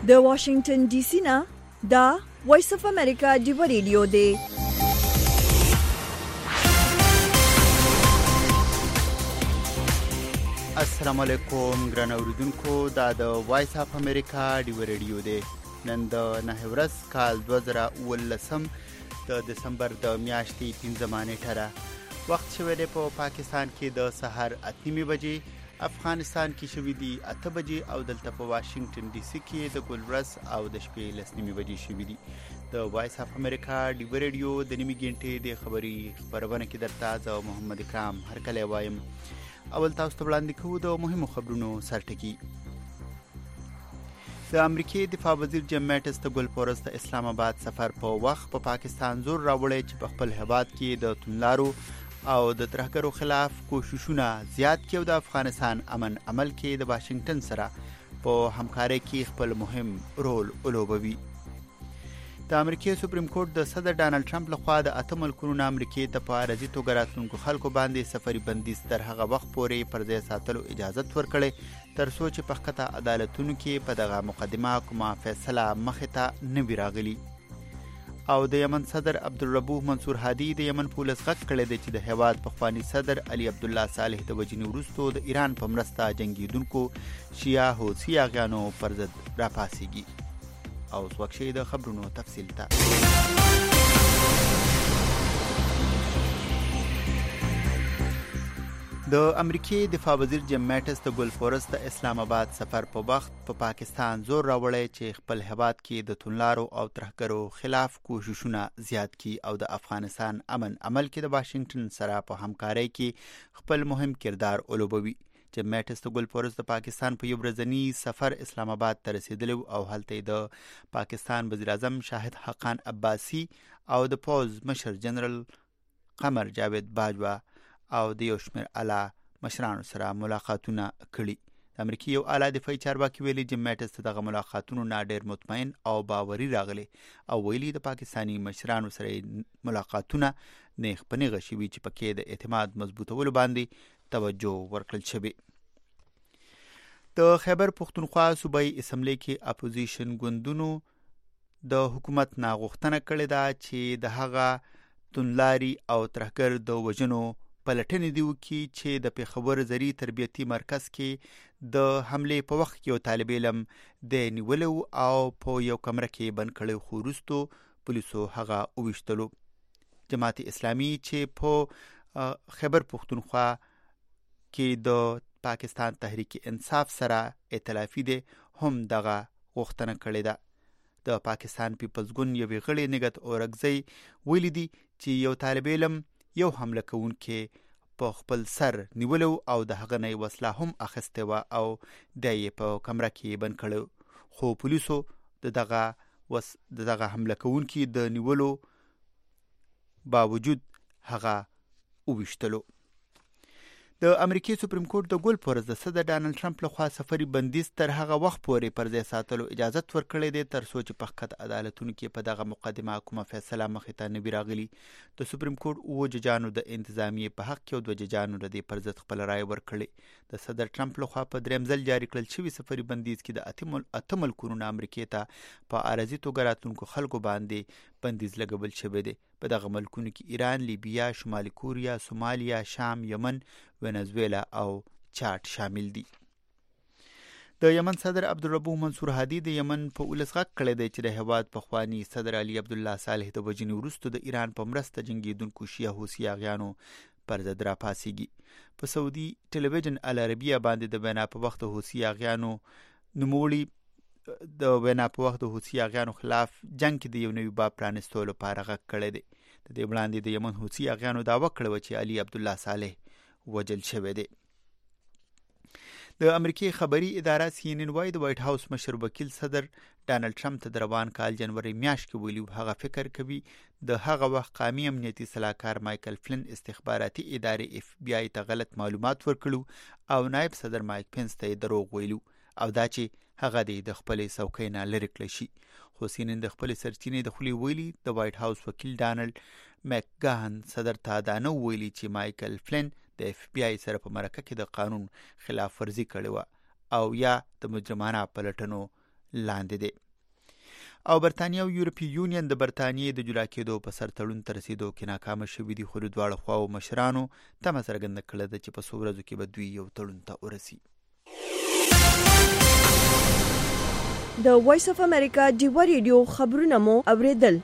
د واشنگټن ډي سي نه دا وایس اف امریکا دی ریډیو دی. السلام علیکم ګران اوریدونکو، دا د وایس اف امریکا دی ریډیو دی. نن د 9 ورځ کال 2019 د دسمبر د میاشتې 15 نیټه وخت شوی دی په پاکستان کې د سحر 8 بجې، افغانستان کې شوی دی 8 بجې او دلته په واشنگټن ډي سي کې د ګلورس او د شپې 9 بجې شوی دی. د وایس اف امریکا دی ریډیو د نیمه غنټې د خبري خبرونه کې درته زه محمد اکرام هرکلی وایم. اول تاسو ته وړاندې کوو د مهمو خبرونو سرټکی. د امریکای دفاع وزیر جیم میټس د ګلپورس د اسلام آباد سفر په وخت په پاکستان زور راوړی چې په خپل هیواد کې د توندلارو او د ترهګرو خلاف کوششونه زیات کړي او د افغانستان امن عمل کې د واشنگټن سره په همکارۍ کې خپل مهم رول ولوبوي. د امریکای سپریم کورټ د صدر ډانلډ ټرمپ لخوا د 8 ملکونو امریکای ته په عارضي توګه راتلونکو خلکو باندې سفري بندیز تر هغه وخت پورې پر ځای ساتلو اجازه ورکړي تر څو چې په ښکته عدالتونو کې په دغه مقدمه کومه فیصله مخې ته نه وي راغلي. او د یمن صدر عبدالربوح منصور هادي د یمن په ولس غږ کړی دی چې د هیواد پخواني صدر علي عبدالله صالح د وژنې وروستو د ایران په مرسته جنګیدونکو شیعه حوثي اغیانو پر ضد راپاڅېږي. او وکشي د خبرونو تفصیل ته. د امریکای دفاع وزیر جیم میټس د ګلپورس د اسلام آباد سفر په وخت په پاکستان زور راوړی چې خپل هیواد کې د توندلارو او ترهګرو خلاف کوششونه زیات کړي او د افغانستان امن عمل کې د واشنگټن سره په همکارۍ کې خپل مهم کردار ولوبوي. جیم میټس د ګلپورس د پاکستان په یو ورځني سفر اسلام آباد ته رسیدلی او هلته د پاکستان وزیر اعظم شاهد حقان عباسي او د پوز مشر جنرال قمر جاوید باجوا او د یو شمېر اعلی مشرانو سره ملاقاتونه کړي. د امریکای یو اعلی دفاعي چارواکي ویلي جیم میټس ته دغه ملاقاتونو نه ډېر مطمئن او باوري راغلي او ویلي د پاکستاني مشرانو سره ملاقاتونه نیغ په نیغه شوي چې پکې د اعتماد مضبوطولو باندې توجه ورکړل شوی. د خیبر پختونخوا صوبایي اسمبلی کې اپوزیشن ګوندونو د حکومت نه غوښتنه کړې ده چې د هغه توندلاري او ترهګر د وژنو پلټنې دی وکړي چې د پېښور زرعي تربیتي مرکز کې د حملې په وخت کې یو طالب علم د نیولو او په یو کمره کې بند کړی خو وروستو پولیسو هغه وویشتلو. جماعت اسلامي چې په خیبر پختونخوا کې د پاکستان تحریک انصاف سره ائتلافي دی هم دغه غوښتنه کړې ده. د پاکستان پیپلز ګوند یوې غړي نګهت اورکزی ویلي دي چې یو طالب علم یو حمله کوونکی په خپل سر نیولو او د هغه نه وسله هم اخیستې وه او د یې په کمره کې بند کړی خو پولیسو د دغه حمله کوونکی د نیولو باوجود هغه وویشتلو. د امریکای سپریم کورټ د ګلپورس د صدر ډانلډ ټرمپ لخوا سفري بندیز تر هغه وخت پورې پر ځای ساتلو اجازه ورکړی دی تر څو چې په ښکته عدالتونو کې په دغه مقدمه کومه فیصله مخې ته نه وي راغلي. د سپریم کورټ 7 ججانو د انتظامیې په حق کې او 2 ججانو د دې پر ضد خپل رایه ورکړې. د صدر ټرمپ لخوا په دریم ځل جاري کړل شوي سفري بندیز کې د 8 ملکونو نه امریکای ته په عارضي توګه راتلونکو خلکو باندې بندیز لګول شوی دی. په دغه ملکونو کې ایران، لیبیا، شمالي کوریا، سومالیا، شام، یمن، وینزویلا او چاډ شامل دي. د یمن صدر عبدالربوح منصور هادي د یمن په ولس غږ کړی دی چې د هیواد پخواني صدر علي عبدالله صالح د وژنې وروستو د ایران په مرسته جنګیدونکو شیعه حوثي اغیانو پر ضد راپاڅېږي. په سعودي ټلویزیون العربیه باندې د وینا په وخت د حوثي اغیانو نوموړي د وینا په وخت د حوثي اغیانو خلاف جنگ کې د یو نوي باب پرانستلو لپاره غږ کړی دی. د دې وړاندې د یمن حوثي اغیانو دعوه کړې وه چې علي عبدالله صالح وژل شوی دی. د امریکای خبري اداره CNN وايي د وایټ هاوس مشر وکیل صدر ډانلډ ټرمپ ته د روان کال جنوري میاشت کې ویلي هغه فکر کوي د هغه وخت قومي امنیتي سلاکار مایکل فلن استخباراتي ادارې FBI ته غلط معلومات ورکړو او نائب صدر مایک پنس ته دروغ ویلو او دا چې هغه د خپلې څوکۍ نه لرې کړی شي. خو CNN د خپلې سرچینې د خولې ویلي د وایټ هاوس وکیل ډانلډ مکګاهن صدر ته دا نه ویلي چې مایکل فلن د FBI سره په مرکه کې د قانون خلاف ورزي کړې وه او یا د مجرمانه پلټنو لاندې دی. او برتانیا او یورپي یونین د برتانیې د جلا کېدو په سر تړون ته رسېدو کې ناکامه شوي دي، خو د دواړو خواو مشرانو تمه څرګنده کړې ده چې په څو ورځو کې به دوی یو تړون ته ورسي. د وایس اف امریکا ډیوه ریډیو خبرونه مو اوریدل.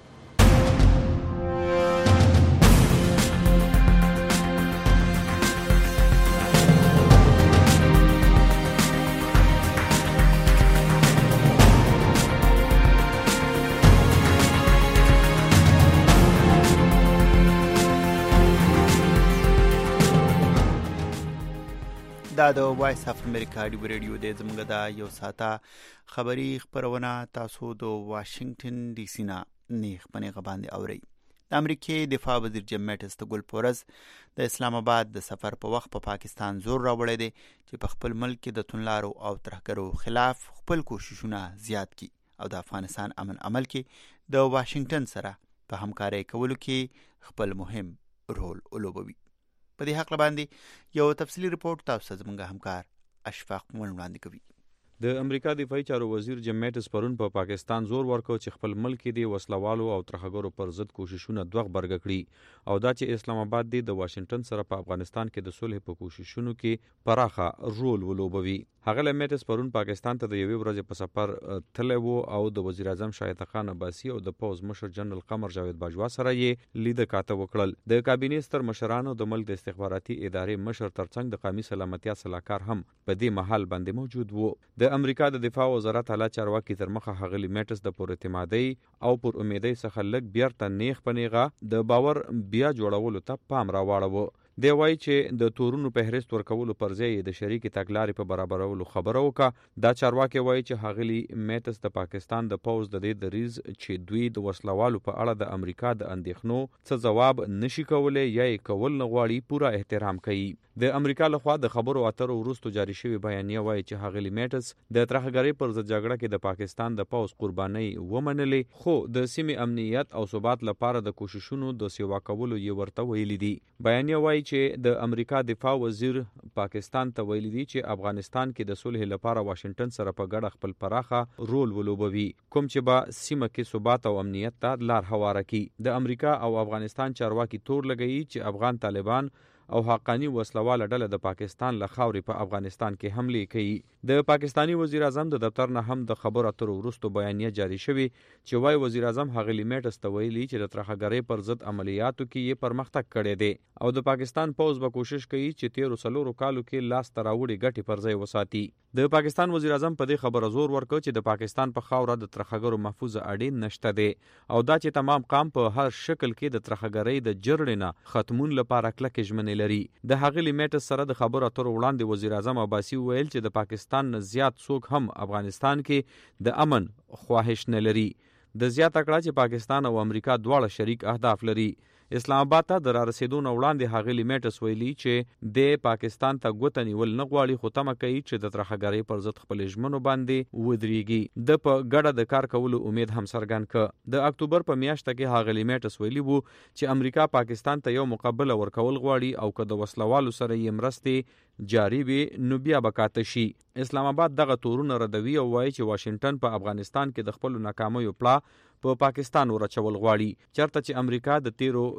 دا د وایس اف امریکا ډیوه ریډیو دی. زموږ د یو ساعته خبري خپرونه تاسو د واشنگټن ډي سي نه نیغ په نیغه باندې اورئ. د امریکې دفاع وزیر جیم میټس د ګلپورز د اسلام آباد د سفر په وخت په پاکستان زور راوړی دی چې په خپل ملک کې د توندلارو او ترهګرو خلاف خپل کوششونه زیات کړي او د افغانستان امن عمل کې د واشنگټن سره په همکارۍ کولو کې خپل مهم رول ولوبوي. په دې حق باندې یو تفصیلی رپورټ تاسو زموږ همکار اشفاق وړاندې کوي. د امریکا دفاعي چارو وزیر جیم میټس پرون په پاکستان زور ورکړ چې خپل ملک کې د وسلوالو او ترهګرو پر ضد کوششونه دوه غبرګ کړي او دا چې اسلام آباد د واشنگټن سره په افغانستان کې د صلح په کوششونو کې پراخه رول ولوبوي. هغه میټس پرون پاکستان ته د یوې ورځې په سفر تللی و او د وزیر اعظم شاه خان عباسي او د پوز مشر جنرال قمر جاوید باجوا سره یې لید کاته وکړل. د کابینې ستر مشرانو د ملک د استخباراتي ادارې مشر ترڅنګ د قومي سلامتیا صلاحکار هم په دې محل باندې موجود وو. د امریکا د دفاع وزارت اعلی چارواکي تر مخه هغلی میټس د پور اعتمادي او پر امیدي څخه لږ بیرته نیغ پنیغه د باور بیا جوړولو ته پام راوړو. دی وایي چې د تورونو په هرست ورکولو پر ځای د شریکي تګلارې په برابرولو خبره وکړه. دا چارواکي وایي چې هغلی میټس د پاکستان د پوز د دې دریز چې دوی د وسلوالو په اړه د امریکا د اندېښنو څه جواب نشي کولای یا یې کول نه غواړي پوره احترام کوي. د امریکا لخوا د خبرو اترو وروسته جاری شوی بیانیه وایي چې هغلی میټس د ترهګرۍ پر ضد جګړه کې د پاکستان د پوز قرباني ومنلې، خو د سیمې امنیت او ثبات لپاره د کوششونو د سیوا کولو یې ورته ویلي دي. بیانیه وایي چې د امریکا دفاع وزیر پاکستان ته ویلي دي چې افغانستان کې د صلح لپاره واشنگټن سره په ګډه خپل پراخه رول ولوبوي، کوم چې به سیمه کې ثبات او امنیت ته لار هواره کړي. د امریکا او افغانستان چارواکي تور لګوي چې افغان طالبان او حقانی وسلواله ډله د پاکستان له خاورې په افغانستان کې حمله کوي. د پاکستانی وزیر اعظم د دفتر نه هم د خبرو اترو وروسته بیانیه جاری شوی چې وايي وزیر اعظم هغلی میټس ته ویلي چې د ترهګرۍ پر ضد عملیاتو کې یې پرمختګ کړی دی او د پاکستان پوز به کوشش کوي چې 13 کالو کې لاس تراوړي ګټي پر ځای وساتي. د پاکستان وزیر اعظم په دې خبره زور ورکړ چې د پاکستان په خاوره د ترهګرو محفوظ اډین نشته دی او دا چې تمام قام په هر شکل کې د ترهګرۍ د جرړې ختمون لپاره کلک ژمنې لري. د هغلی میټس سره د خبرو اترو وړاندې وزیر اعظم عباسي ویل چې د پاکستان نه زیات څوک هم افغانستان کې د امن خواهش نه لري. د زیات کړه چې پاکستان او امریکا دواړه شریک اهداف لري. اسلام آباد ته د رارسېدو نه وړاندې هغلی میټس ویلي چې د پاکستان ته ګوته نیول نه غواړي، خو تمه کوي چې د ترهګرۍ پر ضد خپل ژمنو باندې ودرېږي. د په ګډه د کار کولو امید هم څرګند کړ. د اکتوبر په میاشت کې هغلی میټس ویلي وو چې امریکا پاکستان ته یو مقابله ورکول غواړي او که د وسلوالو سره یې مرستې جاری وي نو بیا به کاته شي. اسلام آباد دغه تورونه ردوي او وایي چې واشنگټن په افغانستان کې د خپل ناکامیو پلا په پاکستان ورچول غواړي، چرته چې امریکا د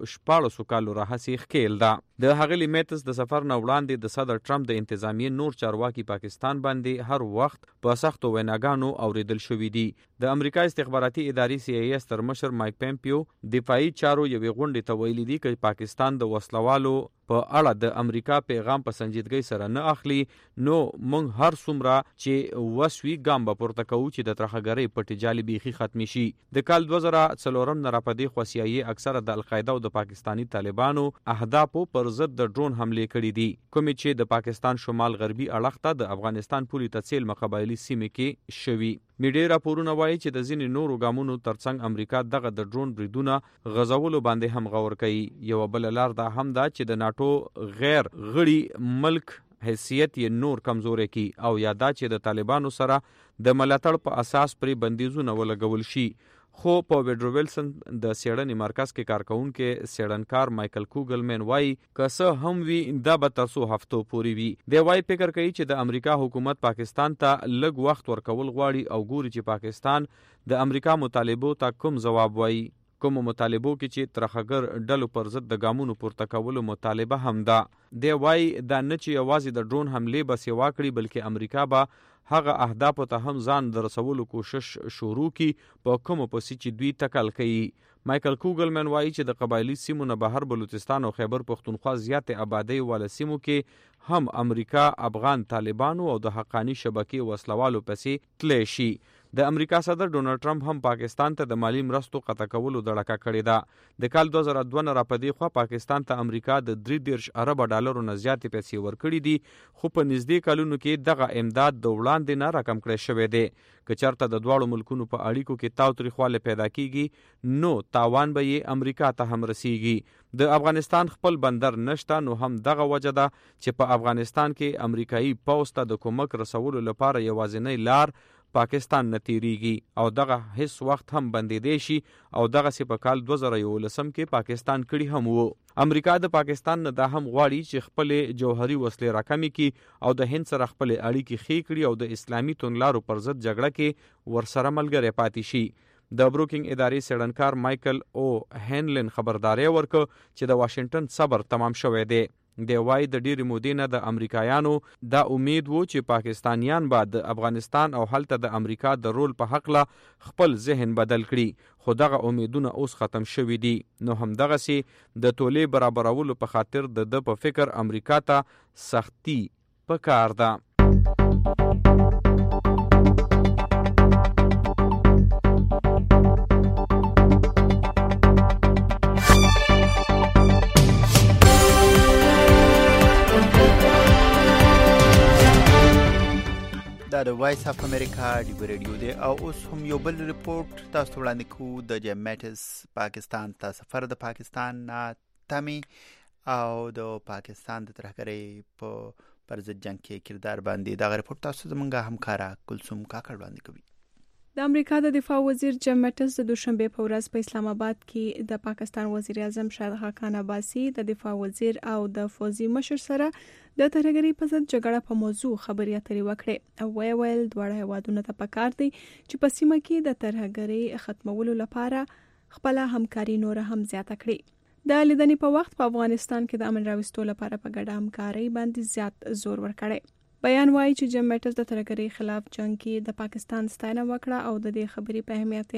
14 کالو راهسې ښکیل ده. د هغلی میټس د سفر نه وړاندې د صدر ټرمپ د انتظامیې نور چارواکي پاکستان باندې هر وخت په سختو ویناګانو اوریدل شوي دي. د امریکا استخباراتي ادارې CIA ستر مشر مایک پمپیو دفاعي چارو یوې غونډې ته ویلي دي چې پاکستان د وسلوالو په اړه د امریکا پیغام په سنجیدګۍ سره نه اخلي، نو موږ هر څومره چې وسوي ګام به پورته کوو چې د ترهګرۍ پټې جالي بیخي ختمي شي. د کال 2004 نه راپدې خو CIA اکثره د القاعده او د پاکستانی طالبانو اهدافو پر ضد د ډرون حمله کړې دي، کومې چې د پاکستان شمال غربي اړخ ته د افغانستان پولي تڅیل مقابلي سیمه کې شوي. میډیا راپورونه وایي چې د ځینې نورو ګامونو ترڅنګ امریکا دغه د ډرون بریدونه غزولو باندې هم غور کوي. یو بل لار دا هم ده چې د ناتو غیر غړي ملک حیثیت یې نور کمزوري کی او یا دا چې د طالبانو سره د ملاتړ په اساس پرې بندیزونه ولګول شي، خو په ویډرو ویلسن د سیړنې مرکز کې کارکونکو سیړنکار مایکل کوګلمن وایي که هم وی دا به تر څو هفتو پورې وي. دی وایي فکر کوي چې د امریکا حکومت پاکستان ته لږ وخت ورکول غواړي او ګوري چې پاکستان د امریکا مطالبو ته کوم جواب وایي. کوم مطالبو کې چې ترخګر ډلو پر ضد د ګامونو پورته کولو مطالبه هم ده. دی وایي دا نه چې یوازې د ډرون حملې به سیوا کړي بلکې امریکا به هغه اهدافو ته هم ځان د رسولو کوشش شروع کړي په کومو پسې چې دوی تکل کوي. مایکل کوګلمن وایي چې د قبایلي سیمو نه بهر بلوچستان او خیبر پختونخوا زیاتې آبادی والا سیمو کې هم امریکا افغان طالبانو او د حقانی شبکې وسلوالو پسې تللی شي. د امریکا صدر ډونالد ټرمپ هم پاکستان ته د مالی مرستو قطع کولو دړکه کړې ده. د کال 2002 نه راپدې خوا پاکستان ته امریکا د 33 ارب ډالرو نه زیاتې پیسې ورکړې دي خو په نږدې کلونو کې دغه امداد د وړاندې نه راکم کړی شوی دی. که چېرته د دواړو ملکونو په اړیکو کې تاوتریخوالی پیدا کیږي نو تاوان به یې امریکا ته هم رسیږي. د افغانستان خپل بندر نشته نو هم دغه وجه ده چې په افغانستان کې امریکایي پوځ ته د کومک رسولو لپاره یوازینی لار پاکستان نه تیریږي او دغه هیڅ وخت هم بندیدې شي او دغه سي په کال 2011 کې پاکستان کړي هم وو. امریکا د پاکستان نه دا هم غواړي چې خپل جوهري وسلې راکمې کړي او د هند سره خپل اړیکې ښې کړي او د اسلامي توندلارو پر ضد جګړه کې ورسره ملګری پاتې شي. د بروکینګ ادارې سیړنکار مایکل او هینلن خبرداري ورکړه چې د واشنگټن صبر تمام شوی دی. دی وایي د ډېرې مودې نه د امریکایانو دا امید وو چې پاکستانیان به د افغانستان او هلته د امریکا د رول په حقله خپل ذهن بدل کړي خو دغه امیدونه اوس ختم شوي دي. نو همدغسې د تولې برابرولو په خاطر د په فکر امریکا ته سختي پکار ده. دا د وایس اف امریکا ډیو ریډیو دی او اوس هم یو بل ریپورت تاسو ته وړاندې کوو. د جیم میټس پاکستان ته سفر د پاکستان نه تمی او د پاکستان د ترهګرۍ په پر ضد جنګ کې کردار باندې دا ریپورت تاسو زمونږه همکاره کلثوم کاکړ وړاندې کوي. د امریکا د دفاع وزیر جیم میټس د دوشنبه په ورځ په اسلام آباد کې د پاکستان وزیر اعظم شاهد خاقان عباسي د دفاع وزیر او د فوجي مشر سره د ترهګرۍ په ضد جګړه په موضوع خبرې اترې وکړې او ویل دواړه هیوادونو ته پکار دي چې په سیمه کې د ترهګرۍ ختمولو لپاره خپل همکاري نور هم زیاته کړي. د لیدنې په وخت په افغانستان کې د امن راوستلو لپاره په ګډه همکاري باندې زیات زور ورکړي. بیان وایي چې جیم میټس د ترهګرۍ خلاف جنگ کې د پاکستان ستاینه وکړه او د دې خبرې په اهمیت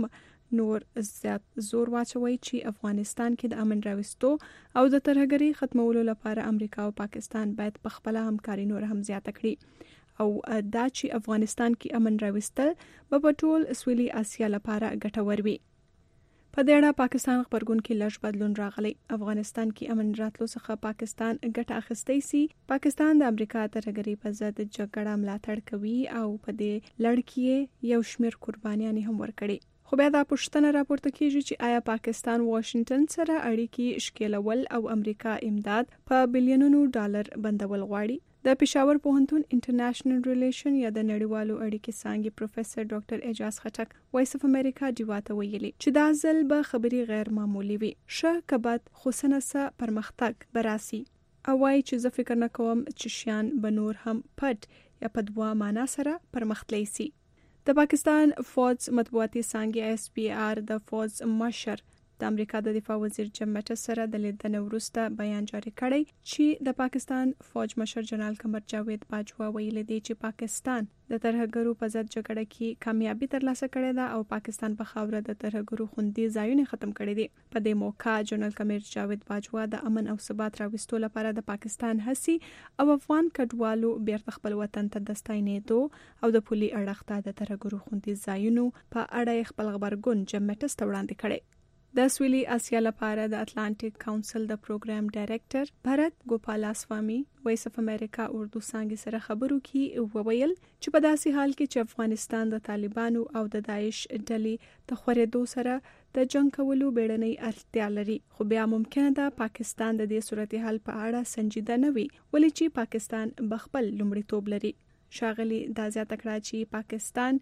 هم نور زیات زور واچوي چې افغانستان کې د امن راوستو او د ترهګرۍ ختمولو لپاره امریکا او پاکستان باید په خپل همکاري نور هم زیاته کړي او دا چې افغانستان کې امن راوستل په ټول سویلي اسیا لپاره ګټور وي. په دې اړه پاکستان خبرګون کې لږ بدلون راغلی. افغانستان کې امن راتلو څخه پاکستان ګټه اخیستی سي. پاکستان د امریکا ترهګرۍ په ضد جګړه ملاتړ کوي او په دې لړ کې یو شمېر قربانیان هم ورکړي. خو بیا دا پوښتنه راپورته کیږي چې آیا پاکستان واشنگټن سره اړیکې شکیلول او امریکا امداد په بلیونونو ډالر بندول غواړي؟ د پېښور پوهنتون انټرنیشنل ریلیشن یا د نړیوالو اړیکې څانګې پروفیسور ډاکټر اعجاز خټک وایس اف امریکا ډیواته ویلي چې دا ځل به خبرې غیر معمولی وي. ښه کبد خو سنسه پرمختګ براسي او وایي چې زه فکر نه کوم چې شیان به نور هم پټ یا په دوه معنا سره پرمختللی سي. د پاکستان فوج مطبوعاتي څانګې SPR د فوج مشر د امریکا د دفاع وزیر جیم میټس سره د لیدنې وروسته بیان جاری کړی چې د پاکستان فوج مشر جنرال قمر جاوید باجوا ویلي دی چې پاکستان د ترهګرو په ضد جګړه کې کامیابی ترلاسه کړې ده او پاکستان په خاوره د ترهګرو خوندي ځایونه ختم کړي دي. په دې موقع جنرال قمر جاوید باجوا د امن او ثبات راوستلو لپاره د پاکستان هڅې او افغان کډوالو بیرته خپل وطن ته د ستاینېدو او د پولي اړخ ته د ترهګرو خوندي ځایونو په اړه خپل خبرګون جیم میټس ته وړاندې کړی. د سویلي اسیا لپاره د اتلانټیک کونسل د پروګرام ډایریکټر بھرت ګوپالاسوامي وایس اف امریکا اردو څانګې سره خبرو کې وویل چې په داسې حال کې چې افغانستان د طالبانو او د داعش ډلې د خورېدو سره د جنگ کولو بیړنۍ اړتیا لري خو بیا ممکنه ده پاکستان د دې صورتحال په اړه سنجیده نه وي ولې چې پاکستان بخپل لومړیتوب لري. شاغلي دا زیاته کړه چې پاکستان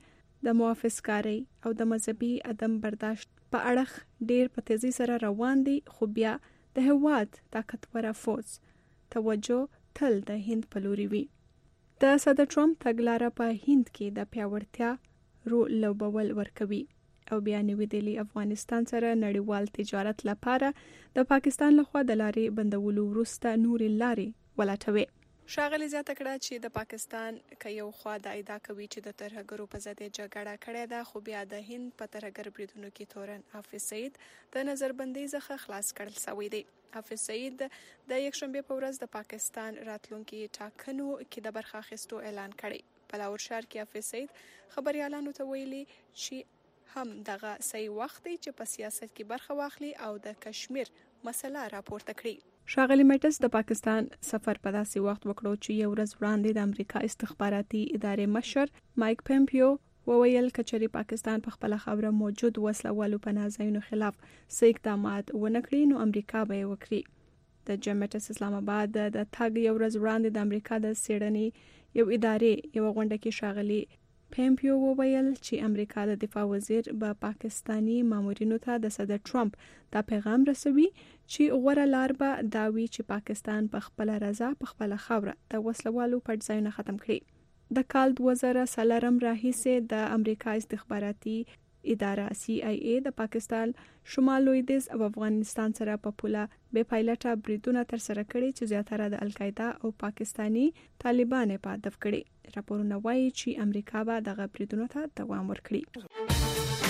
د محافظکارۍ او د مذهبي عدم برداشت په اړه ډیر په تیزی سره روان دي، خو بیا د هیواد طاقتوره فوج توجه تل د هند په لوري وي. د صدر ټرمپ تګلاره په هند کې د پیاوړتیا رول لوبول ورکوي او بیا نیو دهلی افغانستان سره نړیوال تجارت لپاره د پاکستان لخوا د لارې بندولو وروسته نورې لارې ولټوي. ښاغلي زیاته کړه چې د پاکستان که یو خوا د ادعا کوي چې د ترهګرو په ضد جګړه کړې ده، خو بیا د هند په ترهګر بریدونو کې تورن حافظ سعید د نظربندۍ څخه خلاص کړل شوی دی. حافظ سعید د یکشنبه په ورځ د پاکستان راتلونکي ټاکنو کې د برخه اخیستو اعلان کړی. په لاهور ښار کې حافظ سعید خبريالانو ته ویلي چې هم دغه صحیح وخت دی چې په سیاست کې برخه واخلي او د کشمیر مسله راپورته کړي. ښاغلي میټس د پاکستان سفر په داسې وخت وکړو چې یو ورځ وړاندې د امریکا استخباراتي ادارې مشر مایک پمپیو وویل کچري پاکستان په خپل خبره موجود وسلوالو پناه ځایونو خلاف څه اقدامات ونه کړي نو امریکا به یې وکړي. د جمعیت اسلام آباد د تګ یو ورځ وړاندې د امریکا د څېړنې یو ادارې یو غونډه کې ښاغلي پمپیو وویل چې امریکا د دفاع وزیر به پاکستانی مامورینو ته د صدر ټرمپ دا پیغام رسوي چې غوره لار به دا وي چې پاکستان په خپل رضا په خپل خاوره د وسلوالو پټ ځایونه ختم کړي. د کال 2000 راهیسې د امریکا استخباراتي اداره CIA د پاکستان شمال لویدیځ او افغانستان سره په پوله بې پایلټه بریدونه ترسره کړي چې زیاتره د القاعده او پاکستانی طالبان په هدف کړي. راپورونه وایي چې امریکا به دغه بریدونو ته دوام ورکړي.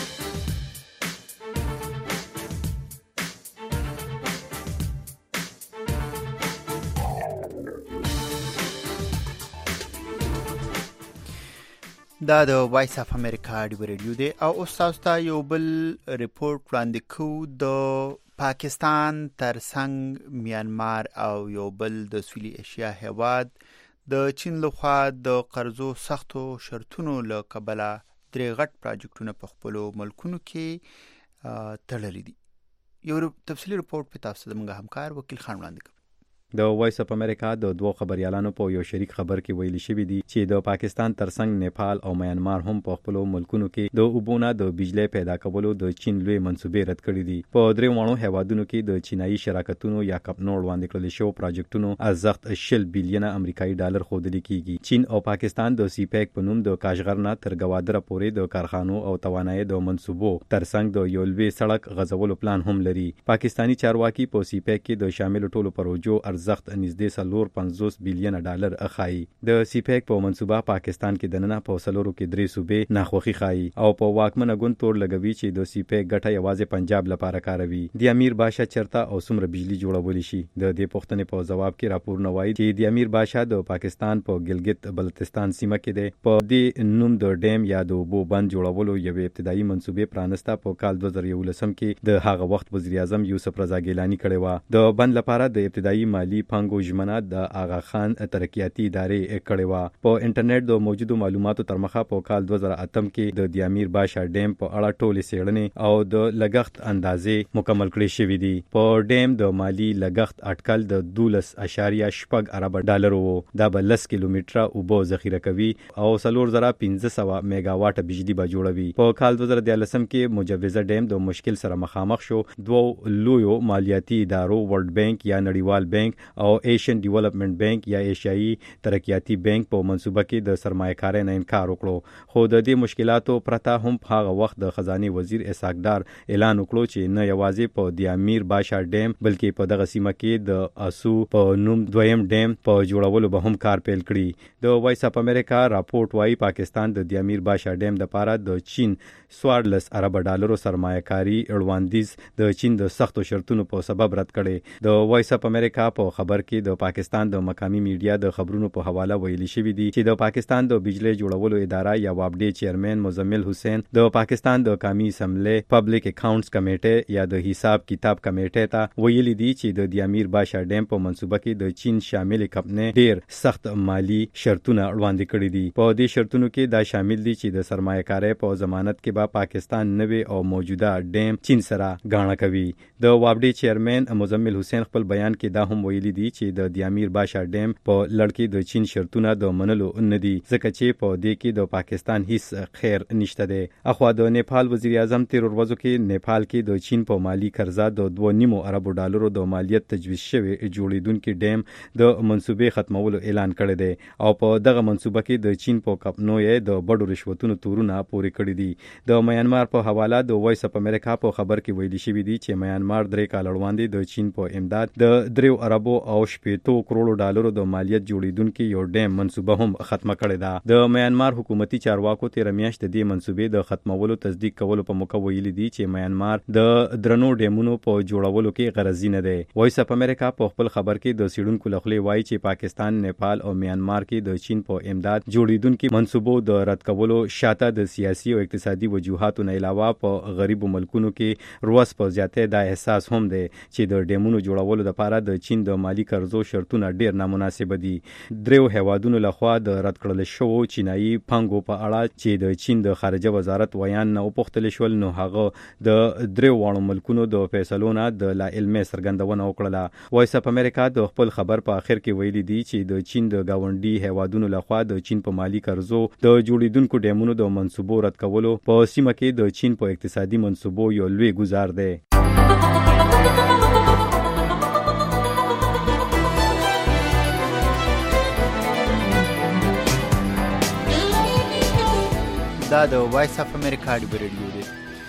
دا د وایس اف امریکا ډیو ریډیو دی او اوس تاسو ته یو بل ریپورت وړاندې کوو. د پاکستان ترڅنګ میانمار او یو بل د سویلي ایشیا هیواد د چین لخوا د قرضو سختو شرطونو له کبله درې غټ پروجیکټونه په خپلو ملکونو کې تړلي دي. یو تفصیلي ریپورت په تاسو زموږ همکار وکیل خان وړاندې کوي. د وایس اف امریکا د دوه خبريالانو په یو شریک خبر کې ویلي شوی دی چې د پاکستان ترڅنګ نیپال او میانمار هم په خپل ملکونو کې د اوبونه د بجلی پیدا کولو د چین لوی منسوبې رد کړې دي. په درې وړو هیوادونو کې د چینایي شراکتونو یا کمپنیو وړاندې کړل شو پروجیکټونو ارزښت 10 بلین امریکایي ډالر ښودل کیږي. چین او پاکستان د سیپیک په نوم د کاشغر نه تر ګوادره پورې د کارخانو او توانایي د منسوبو ترڅنګ د یو لوی سړک غځولو پلان هم لري. پاکستانی چارواکي په سیپیک کې د شامل ټولو پروژو ارزښت نږدې 50 بلین ډالر اخایي. د سیپیک په منسوبه پاکستان کې د نننه په سلورو کې درې صوبې ناخوخي خایي او په واکمنه ګوند تور لګوي چې د سیپیک ګټه یوازې پنجاب لپاره کاروي. د امیر باشا چرته او څومره بجلی جوړول شي؟ د دې پوښتنې په جواب کې راپورونه وایي چې د امیر باشا د پاکستان په ګلګت بلتستان سیمه کې دی په دې نوم د ډیم یا د اوبو بند جوړولو یو ابتدایي منسوبې پرانسته په کال 2011 کې د هغه وخت وزیر اعظم یوسف رضا ګیلانی کړی و. د بند لپاره د ابتدایي مالی پنګو ژمنه د آغا خان ترقیاتي ادارې کړې و. په انټرنیټ د موجودو معلوماتو تر مخه په کال 2008 کې د امیر باشا ډیم په اړه ټولې څېړنې او د لګښت اندازې مکمل کړې شوې دي. په ډیم د مالی لګښت اټکل د 12.8 ارب ډالر وو. دا به 10 کیلومتره اوبه ذخیره کوي او 4500 میگاواټ بجلی به جوړوي. په کال 2013 کې مجوزه ډیم د مشکل سره مخامخ شو. دوه لویو مالیاتي ادارو ورلد بانک یا نړیوال بانک او ایشین ډیولپمنٹ بانک یا ایشیایي ترقیاتي بانک په منسوبه کې د سرمایه‌کارۍ نه انکار وکړو. خو د دې مشکلاتو پرته هم هغه وخت د خزانه وزیر اسحاق ډار اعلان وکړو چې نه یوازې په د امیر باشا ډیم بلکې په دغه سیمه کې د اسو په نوم دویم ډیم په جوړولو به هم کار پیل کړي. د وایس اف امریکا راپورټ وايي پاکستان د امیر باشا ډیم لپاره د چین 14 ارب ډالرو سرمایه‌کاري اړوندیز د چین د سختو شرطونو په سبب رد کړي. د وایس اف امریکا په خبر کې د پاکستان د مقامی میډیا د خبرونو په حواله ویلي شوی دی چې د پاکستان د بجلی جوړولو اداره یا وابډي چیرمن مزمل حسین د پاکستان د قومي اسمبلی پبلک اکاونټس کمیټه یا د حساب کتاب کمیټه ته ویلي دی چې د امیر باشا ډیم په منسوبه کې د چین شامل کمپنی ډیر سخت مالی شرطونه وړاندې کړي دي. په دې شرطونو کې دا شامل دي چې د سرمایه‌کارۍ په ضمانت کې به پاکستان نوې او موجوده ډیم چین سره غاڼه کوي. د وابډي چیرمن مزمل حسین خپل بیان کې دا هم ویلي دي چې د دیامیر باشا ډیم په لړ کې د چین شرطونه د منلو نه دي ځکه چې په دې کې د پاکستان هیڅ خیر نشته دی. اخوا د نیپال وزیر اعظم تیر ورځو کې نیپال کې د چین په مالی قرضه د 2.5 ارب ډالرو د مالیت تجویز شوی جوړیدونکو ډیم د منصوبې ختمولو اعلان کړی دی او په دغه منصوبه کې د چین په کمپنیو د بډو رشوتونو تورونه پورې کړی دي. د میانمار په حواله د وایس اف امریکا په خبر کې ویلي شوی دی چې میانمار 3 کال وړاندې د چین په امداد د 3 اربو او 70 کروڑو ډالرو د مالیت جوړیدونکو یو ډیم منصوبه هم ختمه کړې ده. د میانمار حکومتي چارواکو تیر میاشت د دې منصوبې د ختمولو تصدیق کولو په موقع ویلي دي چې میانمار د درنو ډیمونو په جوړولو کې غرضی نه دی. وایس اف امریکا په خپل خبر کې د سیډونکو لخوا وایي چې پاکستان، نیپال او میانمار کې د چین په امداد جوړیدونکو منصوبو د رد کولو شاته د سیاسي او اقتصادي وجوهاتو نه علاوه په غریبو ملکونو کې روس په زیاته د احساس هم دی چې د ډیمونو جوړولو لپاره د چین د مالی قرضو شرطونه ډیر نامناسب دي. دریو هیوادونو لخوا د رد کړل شوو چینایي پنګو په اړه چې د چین د خارجه وزارت ویان نه وپوښتل شول نو هغه د دریو وړو ملکونو د فیصلو نه د لا علمي څرګندونه وکړه. وایس اف امریکا د خپل خبر په اخر کې ویلي دی چې د چین د گاونډي هیوادونو لخوا د چین په مالی قرضو د جوړیدونکو ډیمونو د منصوبو رد کولو په سیمه کې د چین په اقتصادي منصوبو یو لوی گزار دی. دا د وایس اف امریکا ریډیو دی.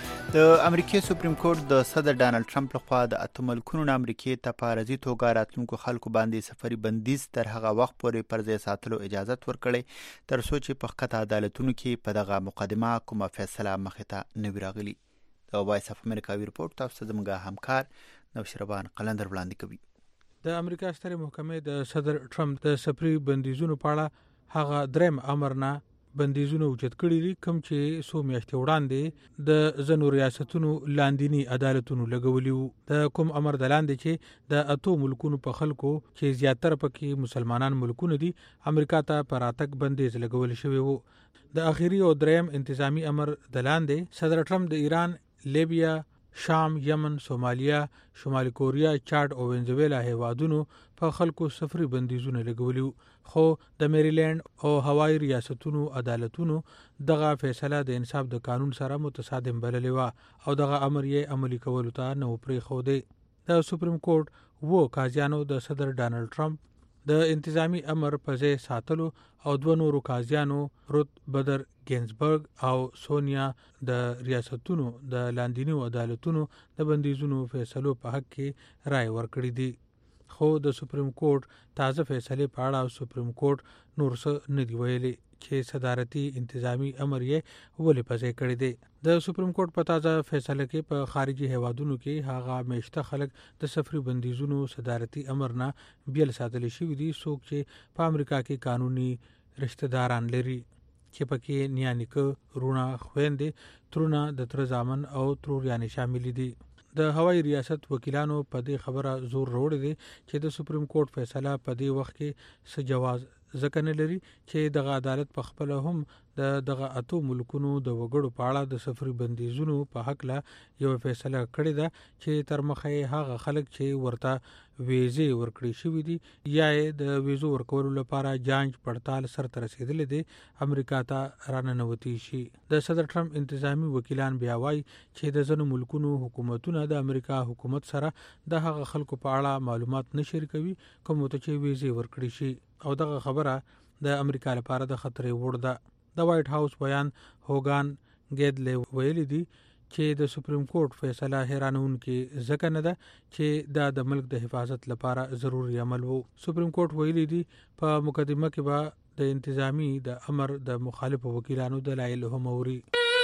د امریکای سپریم کورټ د صدر ډانلډ ټرمپ لخوا د 8 ملکونو نه امریکای ته په عارضي توګه راتلونکو خلکو باندې سفري بندیز تر هغه وخت پورې پر ځای ساتلو اجازه ورکړې تر څو چې په ښکته عدالتونو کې په دغه مقدمه کومه فیصله مخې ته نه وي راغلې. د وایس اف امریکا ریپورت تاسو ته زموږ همکار نوشربان قلندر وړاندې کوي. د امریکا سترې محکمې د صدر ټرمپ د سفري بندیزونو په اړه هغه دریم امر نه بندیزونه اوچت کړي دي کوم چې څو میاشتې وړاندې د ځینو ریاستونو لاندینی عدالتونو لګولي وو. د کوم امر د لاندې چې د 8 ملکونو په خلکو چې زیاتره پکې مسلمانان ملکونه دي امریکا ته په راتګ بندیز لګول شوی وو. د اخیری او دریم انتظامی امر د لاندې صدر ټرمپ د ایران، لیبیا، شام، یمن، سومالیا، شمالي کوریا، چاډ او وینزویلا هیوادونو په خلکو سفري بندیزونه لګولي خو د میریلند او هوایی ریاستونو عدالتونو دغه فیصله د انصاف د قانون سره متصادم بللې و او دغه امر یې عملی کولو ته نه پرېښودی. د سپریم کورټ وو قاضیانو د صدر ډانلډ ټرمپ د انتظامی امر په ځای ساتلو او 2 نورو قاضیانو رود بدر ګینزبرګ او سونیا د ریاستونو د لاندینیو عدالتونو د بندیزونو فیصلو په حق کې رائے ورکړي دي. خو د سپریم کورټ تازه فیصله په اړه سپریم کورټ نور څه نه دی ویلي چې صدارتي انتظامی امر یې ولې په ځای کړی دی. د سپریم کورټ په تازه فیصله کې په خارجي هیوادونو کې هغه میشته خلک د سفري بندیزونو صدارتي امر نه بیل ساتل شوي دي څوک چې په امریکا کې قانوني رشتہ داران لري چې پکې نیانیکه، رونه، خويندې، ترونه، د تر زامن او تروریانې شامل دي. د هوایی ریاست وکیلانو په دې خبره زور وروړی دی چې د سپریم کورټ فیصله په دې وخت کې څه جواز ځکه نه لري چې دغه عدالت په خپل هم دغه 8 ملکونو د وګړو په اړه د سفري بندیزونو په حق لا یو فیصله کړې ده چې تر مخه هغه خلک چې ورته ویزې ورکړي شوې دي یا د ویزو ورکولو لپاره جانچ پړتال سره رسیدلې دي امریکا ته راننوتی شي. د صدر ټرمپ انتظامی وکیلان بیا وایي چې د ځینو ملکونو حکومتونه د امریکا حکومت سره د هغه خلکو په اړه معلومات نه شریکوي کوم ته چې ویزې ورکړي شي او دغه خبره د امریکا لپاره د خطرې وړ ده. د وایټ هاوس بیان هوګان ګیدلې ویلي دي چې د سپریم کورټ فیصله حیرانونکې ځکه نه ده چې دا د ملک د حفاظت لپاره ضروري عمل وو. سپریم کورټ ویلي دي په مقدمه کې به د انتظامی د امر د مخالفو وکیلانو دلایل هم اوري.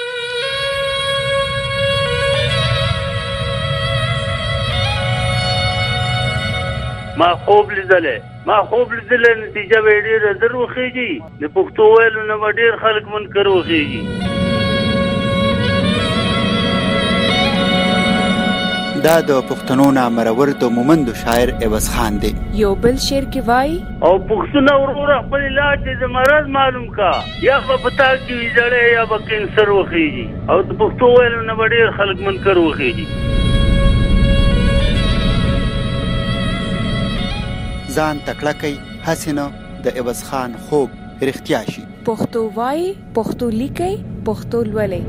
ما خوب لیدلې نتیجه به ډېره زر وخیږي د پښتو ویلو نه به ډېر خلک منکر وخیږي. دا د پښتنو نامرور د مومند شاعر عوض خان دی. یو بل شعر کې وای او پښتون ورور خپل علاج د مرض معلوم کا یا په پتا کې ویځړې یا به کینسر وخیږي او د پښتو ویلو نه به ډېر خلک منکر وخیږي. ځان تکړه کړئ، هسې نه د عوض خان خوب رښتیا شي. پښتو وایي، پښتو لیکئ، پښتو لولئ.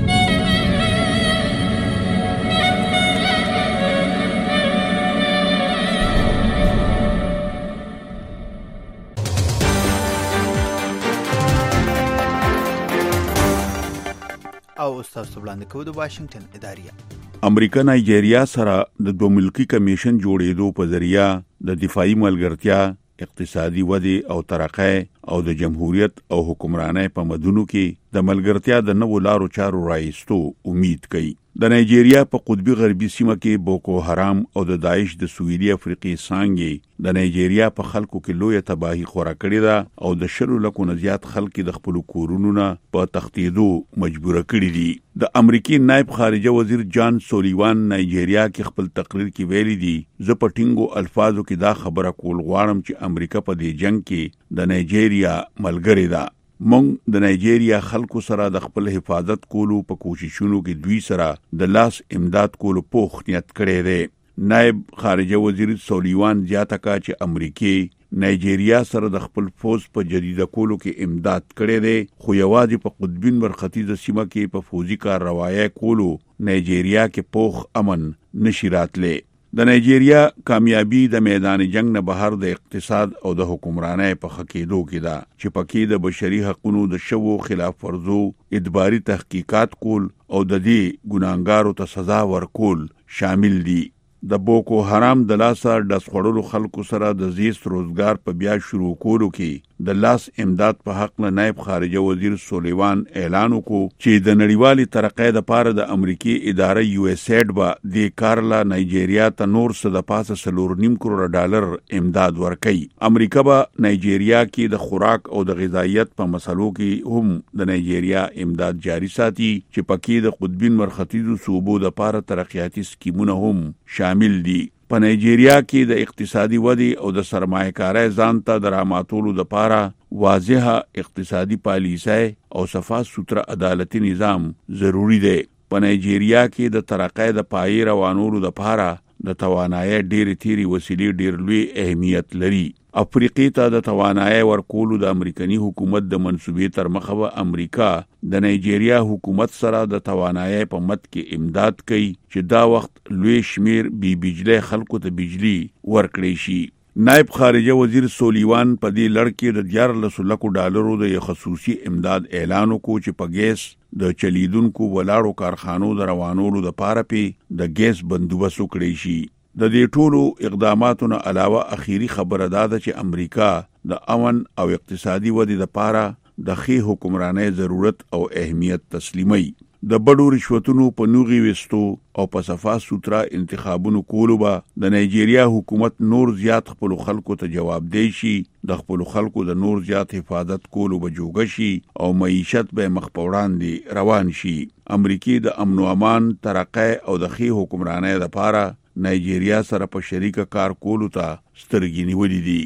او تاسو وړاندې کوو د واشنگټن اداریه. امریکا نایجیریا سره د دوه ملکی کمیشن جوړېدو په ذریعہ د دفاعي ملګرتیا، اقتصادي ودې او ترقۍ او د جمهوریت او حکمرانۍ په مدونو کې د ملګرتیا د نوو لارو چارو رایستو امید کوي. د نایجیریا په قطبی غربي سیمه کې بوکو حرام او د داعش د سویلي افریقي څانګې د نایجیریا په خلکو کې لویه تباہي خوره کړې ده او د 100 لکو نه زیات خلک د خپل کورونو نه په تښتېدو مجبور کړي دي. د امریکای نائب خارجه وزیر جان سولیوان نایجیریا کې خپل تقریر کې ویلي دي، زه په ټینګو الفاظو کې دا خبره کول غواړم چې امریکا په دې جنگ کې د نایجیریا ملګری ده. مونږ د نایجیریا خلکو سره د خپل حفاظت کولو په کوششونو کې دوی سره د لاس امداد کولو پوخ نیت کړی دی. نائب خارجه وزیر سولیوان زیاته کړه چې امریکای نایجیریا سره د خپل فوج په جديده کولو کې امداد کړی دی، خو یوازې په قطبین مرختیزه سیمه کې په فوجي کارروایي کولو نایجیریا کې پوخ امن نشی راتلی. د نایجیریا کامیابی د میدان جنگ نه بهر د اقتصاد او د حکمرانۍ په خکېدو کې ده چې پکې د بشري حقوقو د شوو خلاف ورزو اجباري تحقیقات کول او د دې ګناهګارو ته سزا ورکول شامل دي. د بوکو حرام د لاسه د خړلو خلکو سره د زیست روزګار په بیا شروع کولو کې د لاس امداد په حق نه نائب خارجه وزیر سولیوان اعلان وکړ چې د نړیوالي ترقۍ لپاره د امریکای اداره یو اس ایډ به د کارلا نایجیریا ته نور څه د پاسه 4.5 کروڑ ډالر امداد ورکړي. امریکا به نایجیریا کې د خوراک او د غذایت په مسلو کې هم د نایجیریا امداد جاری ساتي چې پکې د قطبین مرختیزو صوبو د لپاره ترقیاتي سکیمونه هم شامل دي. په نایجیریا کې د اقتصادي ودې او د سرمایه‌کارۍ ځان ته د راماتولو لپاره واضحه اقتصادي پالیسۍ او صفا سوتره عدالتي نظام ضروری دی. په نایجیریا کې د ترقۍ د پای روانولو لپاره د توانایي ډېری تیری وسیلې ډېر لوی اهمیت لري. افریقی ته د توانایي ورکولو د امریکایي حکومت د منسوبې تر مخه به امریکا د نایجیریا حکومت سره د توانایي په مت کې امداد کوي چې دا وخت لوی شمیر بجلی خلکو ته بجلی ورکړي شي. نائب خارجه وزیر سولیوان په دې لړ کې د 14 لکو ډالرو د خصوصي امداد اعلان وکړ چې په ګیس د چلیدونکو ولاړو کارخانو د روانولو لپاره د ګیس بندوبست وکړي شي. د دې ټولو اقداماتو نه علاوه اخیری خبره ده چې امریکا د امن او اقتصادي ودې لپاره د ښې حکمرانۍ ضرورت او اهمیت تسلیمي. د بډو رشوتونو په نوغي وستو او په صفا سوترا انتخابونو کولو به د نایجیریا حکومت نور زیات خپل خلکو ته جواب دی شي، د خپل خلکو د نور زیات حفاظت کولو به جوګ شي او معیشت به مخ په وړاندې روان شي. امریکای د امن او امان، ترقۍ او د ښې حکمرانۍ لپاره نایجیریا سره په شریکه کار کولو ته سترګې نیولې دي.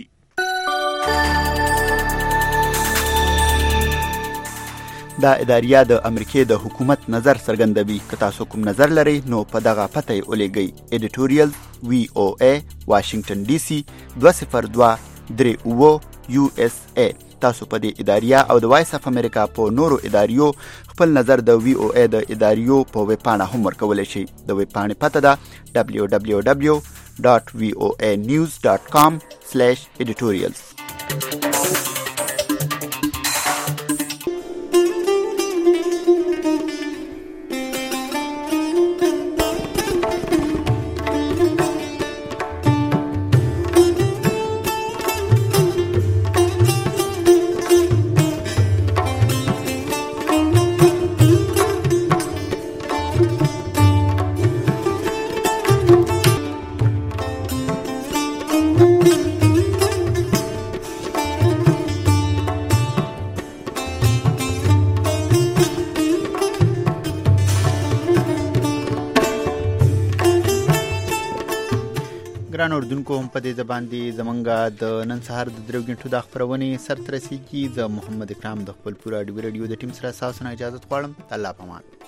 دا اداریه د امریکای د حکومت نظر څرګندوي. که تاسو کوم نظر لرئ نو په دغه پته یې ولېږئ. ایډیټوریال VOA واشنگټن DC 20239 USA. تاسو په دې اداریه او د وایس اف امریکا په نورو اداریو خپل نظر د VOA د اداریو په ویب پاڼه هم ورکولی شئ. د ویب پاڼې پته ده www.voanews.com/editorials. ګران اردوونکو، هم په دې ځبان دي زمونږه د نن سهار د 3 غنټو د خبرونې سر ترسيږي. زه محمد اکرام د خپل پوره ډیو د ټیم سره تاسو نه اجازه غواړم. الله پامان.